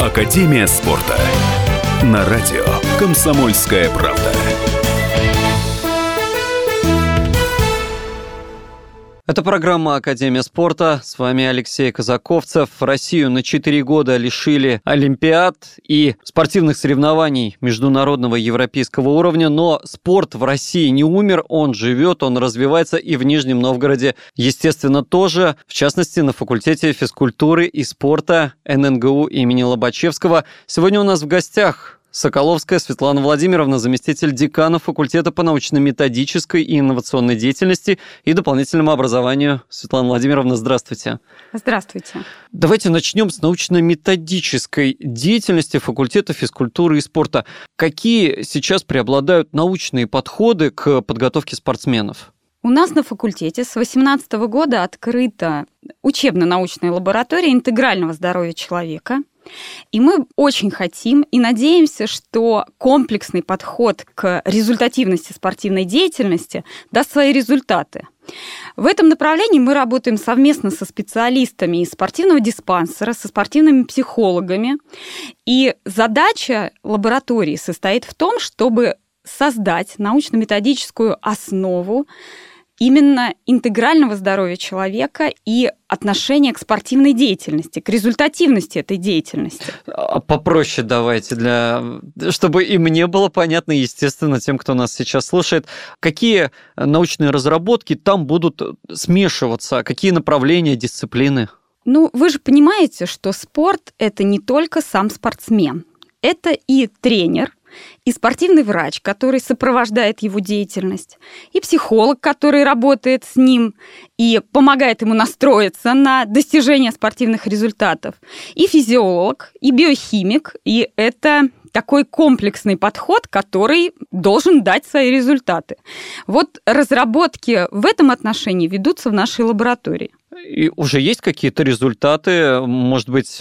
Академия спорта. На радио «Комсомольская правда». Это программа «Академия спорта». С вами Алексей Казаковцев. Россию на 4 года лишили олимпиад и спортивных соревнований международного и европейского уровня, но спорт в России не умер, он живет, он развивается, и в Нижнем Новгороде, естественно, тоже, в частности, на факультете физкультуры и спорта ННГУ имени Лобачевского. Сегодня у нас в гостях Соколовская Светлана Владимировна, заместитель декана факультета по научно-методической и инновационной деятельности и дополнительному образованию. Светлана Владимировна, здравствуйте. Здравствуйте. Давайте начнем с научно-методической деятельности факультета физкультуры и спорта. Какие сейчас преобладают научные подходы к подготовке спортсменов? У нас на факультете с 2018 года открыта учебно-научная лаборатория интегрального здоровья человека. И мы очень хотим и надеемся, что комплексный подход к результативности спортивной деятельности даст свои результаты. В этом направлении мы работаем совместно со специалистами из спортивного диспансера, со спортивными психологами. И задача лаборатории состоит в том, чтобы создать научно-методическую основу именно интегрального здоровья человека и отношения к спортивной деятельности, к результативности этой деятельности. Попроще давайте, чтобы и мне было понятно, естественно, тем, кто нас сейчас слушает, какие научные разработки там будут смешиваться, какие направления, дисциплины? Вы же понимаете, что спорт – это не только сам спортсмен. Это и тренер, и спортивный врач, который сопровождает его деятельность, и психолог, который работает с ним и помогает ему настроиться на достижение спортивных результатов, и физиолог, и биохимик, и это такой комплексный подход, который должен дать свои результаты. Вот разработки в этом отношении ведутся в нашей лаборатории. И уже есть какие-то результаты, может быть,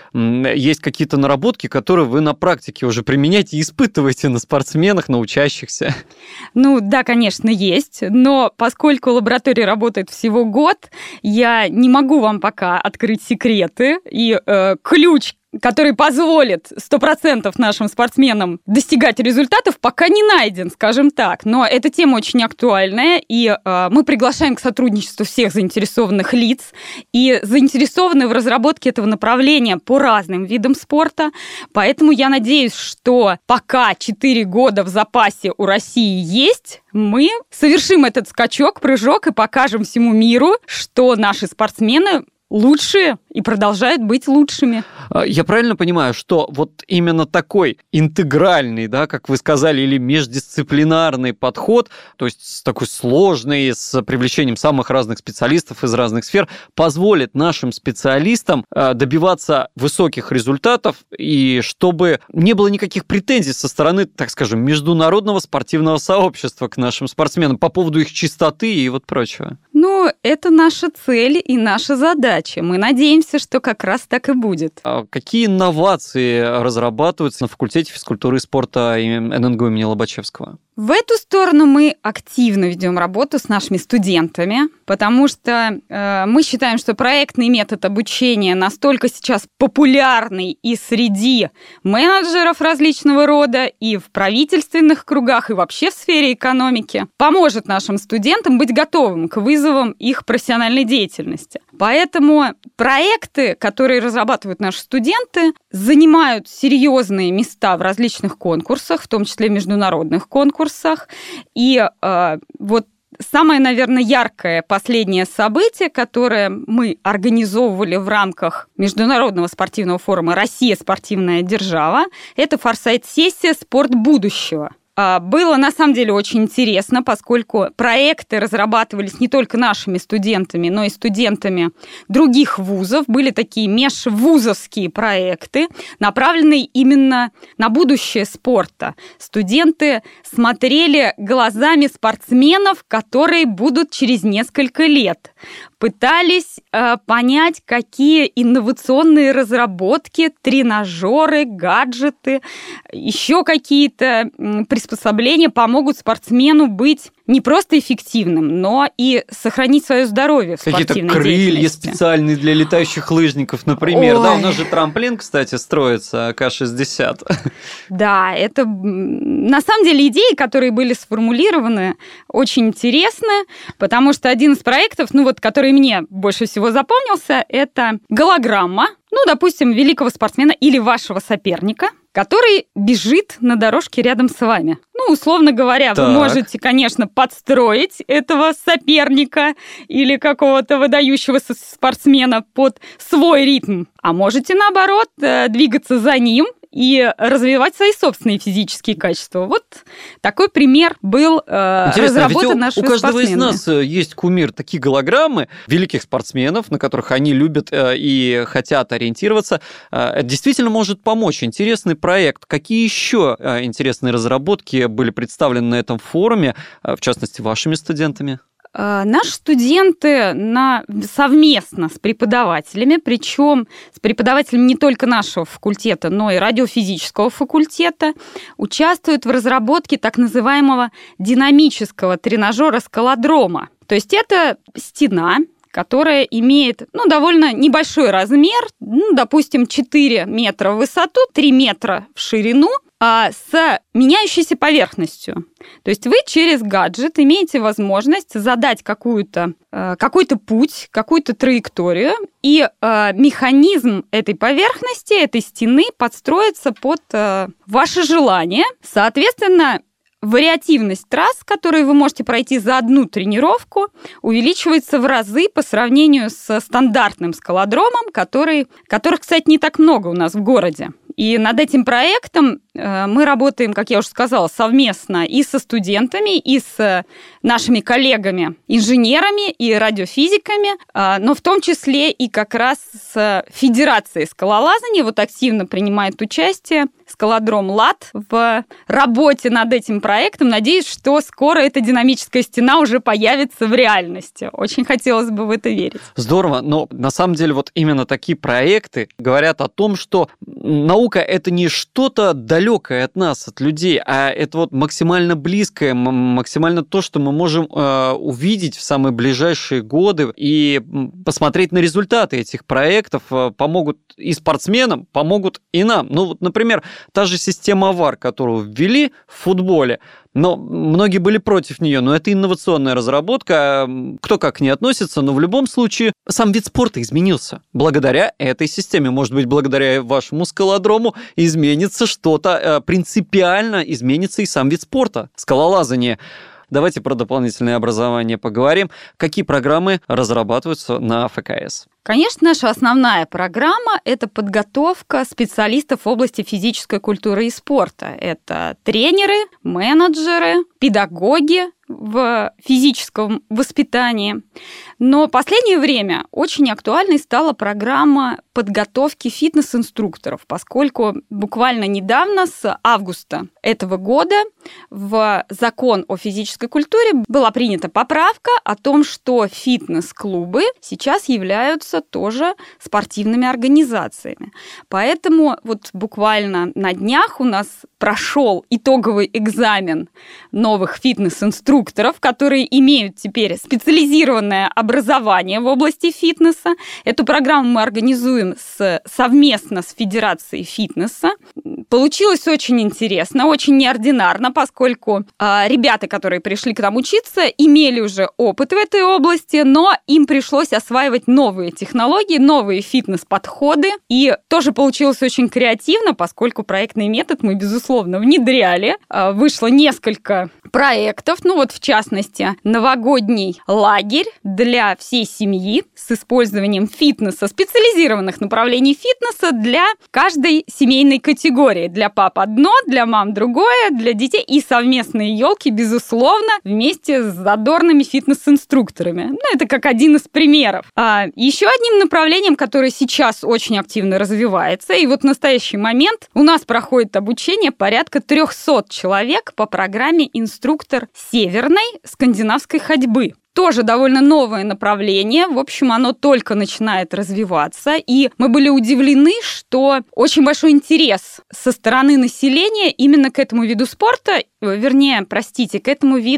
есть какие-то наработки, которые вы на практике уже применяете и испытываете на спортсменах, на учащихся? Да, конечно, есть, но поскольку лаборатория работает всего год, я не могу вам пока открыть секреты, и ключ, который позволит 100% нашим спортсменам достигать результатов, пока не найден, скажем так. Но эта тема очень актуальная, и мы приглашаем к сотрудничеству всех заинтересованных лиц и заинтересованы в разработке этого направления по разным видам спорта. Поэтому я надеюсь, что пока 4 года в запасе у России есть, мы совершим этот скачок, прыжок и покажем всему миру, что наши спортсмены лучшие и продолжают быть лучшими. Я правильно понимаю, что вот именно такой интегральный, как вы сказали, или междисциплинарный подход, то есть такой сложный, с привлечением самых разных специалистов из разных сфер, позволит нашим специалистам добиваться высоких результатов, и чтобы не было никаких претензий со стороны, так скажем, международного спортивного сообщества к нашим спортсменам по поводу их чистоты и вот прочего. Это наша цель и наша задача. Мы надеемся, что как раз так и будет. А какие инновации разрабатываются на факультете физкультуры и спорта ННГУ имени Лобачевского? В эту сторону мы активно ведем работу с нашими студентами, потому что мы считаем, что проектный метод обучения настолько сейчас популярный и среди менеджеров различного рода, и в правительственных кругах, и вообще в сфере экономики, поможет нашим студентам быть готовым к вызовам их профессиональной деятельности. Поэтому проекты, которые разрабатывают наши студенты, занимают серьезные места в различных конкурсах, в том числе международных конкурсах. И вот самое, наверное, яркое последнее событие, которое мы организовывали в рамках Международного спортивного форума «Россия – спортивная держава», это форсайт-сессия «Спорт будущего». Было, на самом деле, очень интересно, поскольку проекты разрабатывались не только нашими студентами, но и студентами других вузов. Были такие межвузовские проекты, направленные именно на будущее спорта. Студенты смотрели глазами спортсменов, которые будут через несколько лет. Пытались понять, какие инновационные разработки, тренажеры, гаджеты, еще какие-то приспособления помогут спортсмену быть не просто эффективным, но и сохранить свое здоровье в спортивной Какие-то крылья деятельности. специальные для летающих лыжников, например. Да, у нас же трамплин, кстати, строится АК-60. Да, это на самом деле идеи, которые были сформулированы, очень интересны, потому что один из проектов, который мне больше всего запомнился, это голограмма, допустим, великого спортсмена или вашего соперника, который бежит на дорожке рядом с вами. Условно говоря, Так. Вы можете, конечно, подстроить этого соперника или какого-то выдающегося спортсмена под свой ритм, а можете, наоборот, двигаться за ним и развивать свои собственные физические качества. Вот такой пример был разработан нашими у каждого из спортсменами. нас есть кумир, такие голограммы великих спортсменов, на которых они любят и хотят ориентироваться. Это действительно может помочь. Интересный проект. Какие еще интересные разработки были представлены на этом форуме, в частности, вашими студентами? Наши студенты совместно с преподавателями, причем с преподавателями не только нашего факультета, но и радиофизического факультета, участвуют в разработке так называемого динамического тренажера-скалодрома. То есть это стена, которая имеет довольно небольшой размер, допустим, 4 метра в высоту, 3 метра в ширину, с меняющейся поверхностью. То есть вы через гаджет имеете возможность задать какой-то путь, какую-то траекторию, и механизм этой поверхности, этой стены подстроится под ваше желание. Соответственно, вариативность трасс, которые вы можете пройти за одну тренировку, увеличивается в разы по сравнению со стандартным скалодромом, которых, кстати, не так много у нас в городе. И над этим проектом мы работаем, как я уже сказала, совместно и со студентами, и с нашими коллегами-инженерами и радиофизиками, но в том числе и как раз с Федерацией скалолазания. Вот активно принимает участие скалодром ЛАТ в работе над этим проектом. Надеюсь, что скоро эта динамическая стена уже появится в реальности. Очень хотелось бы в это верить. Здорово, но на самом деле вот именно такие проекты говорят о том, что наука — это не что-то далекое от нас, от людей, а это вот максимально близкое, максимально то, что мы можем увидеть в самые ближайшие годы и посмотреть на результаты этих проектов. Помогут и спортсменам, помогут и нам. Например, та же система ВАР, которую ввели в футболе, но многие были против нее, но это инновационная разработка, кто как не относится, но в любом случае сам вид спорта изменился благодаря этой системе. Может быть, благодаря вашему скалодрому изменится что-то, принципиально изменится и сам вид спорта, скалолазание. Давайте про дополнительное образование поговорим. Какие программы разрабатываются на ФКС? Конечно, наша основная программа – это подготовка специалистов в области физической культуры и спорта. Это тренеры, менеджеры, педагоги в физическом воспитании. Но в последнее время очень актуальной стала программа подготовки фитнес-инструкторов, поскольку буквально недавно, с августа этого года, в закон о физической культуре была принята поправка о том, что фитнес-клубы сейчас являются тоже спортивными организациями. Поэтому вот буквально на днях у нас прошел итоговый экзамен новых фитнес-инструкторов, которые имеют теперь специализированное образование в области фитнеса. Эту программу мы организуем совместно с Федерацией фитнеса. Получилось очень интересно, очень неординарно, поскольку ребята, которые пришли к нам учиться, имели уже опыт в этой области, но им пришлось осваивать новые технологии, новые фитнес-подходы. И тоже получилось очень креативно, поскольку проектный метод мы, безусловно, внедряли. Вышло несколько проектов, в частности, новогодний лагерь для всей семьи с использованием фитнеса, специализированных направлений фитнеса для каждой семейной категории. Для пап одно, для мам другое, для детей и совместные елки, безусловно, вместе с задорными фитнес-инструкторами. Это как один из примеров. Еще одним направлением, которое сейчас очень активно развивается, и вот в настоящий момент у нас проходит обучение порядка 300 человек по программе «Инструктор северной скандинавской ходьбы». Тоже довольно новое направление. В общем, оно только начинает развиваться. И мы были удивлены, что очень большой интерес со стороны населения именно к этому виду спорта, к этому виду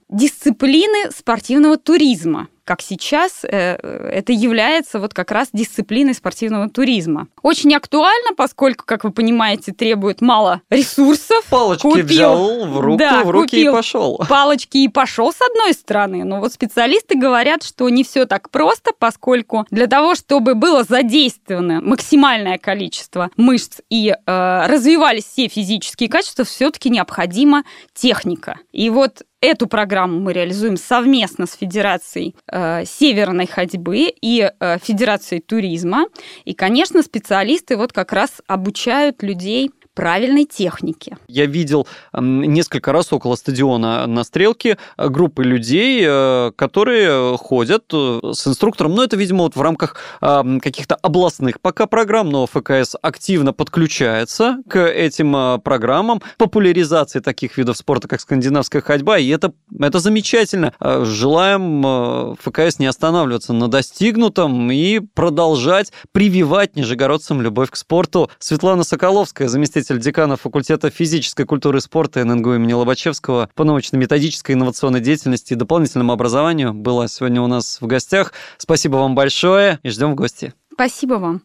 дисциплины спортивного туризма. Как сейчас это является вот как раз дисциплиной спортивного туризма. Очень актуально, поскольку, как вы понимаете, требует мало ресурсов. Палочки взял в руки и пошел. Палочки и пошел, с одной стороны. Но вот специалисты говорят, что не все так просто, поскольку для того, чтобы было задействовано максимальное количество мышц и развивались все физические качества, все-таки необходима техника. И вот эту программу мы реализуем совместно с Федерацией северной ходьбы и Федерацией туризма. И, конечно, специалисты вот как раз обучают людей правильной технике. Я видел несколько раз около стадиона на Стрелке группы людей, которые ходят с инструктором. Но это, видимо, вот в рамках каких-то областных пока программ, но ФКС активно подключается к этим программам популяризации таких видов спорта, как скандинавская ходьба, и это замечательно. Желаем ФКС не останавливаться на достигнутом и продолжать прививать нижегородцам любовь к спорту. Светлана Соколовская, заместитель декана факультета физической культуры и спорта ННГУ имени Лобачевского по научно-методической инновационной деятельности и дополнительному образованию, была сегодня у нас в гостях. Спасибо вам большое и ждем в гости. Спасибо вам.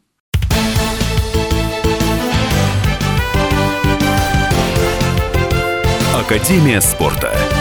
Академия спорта.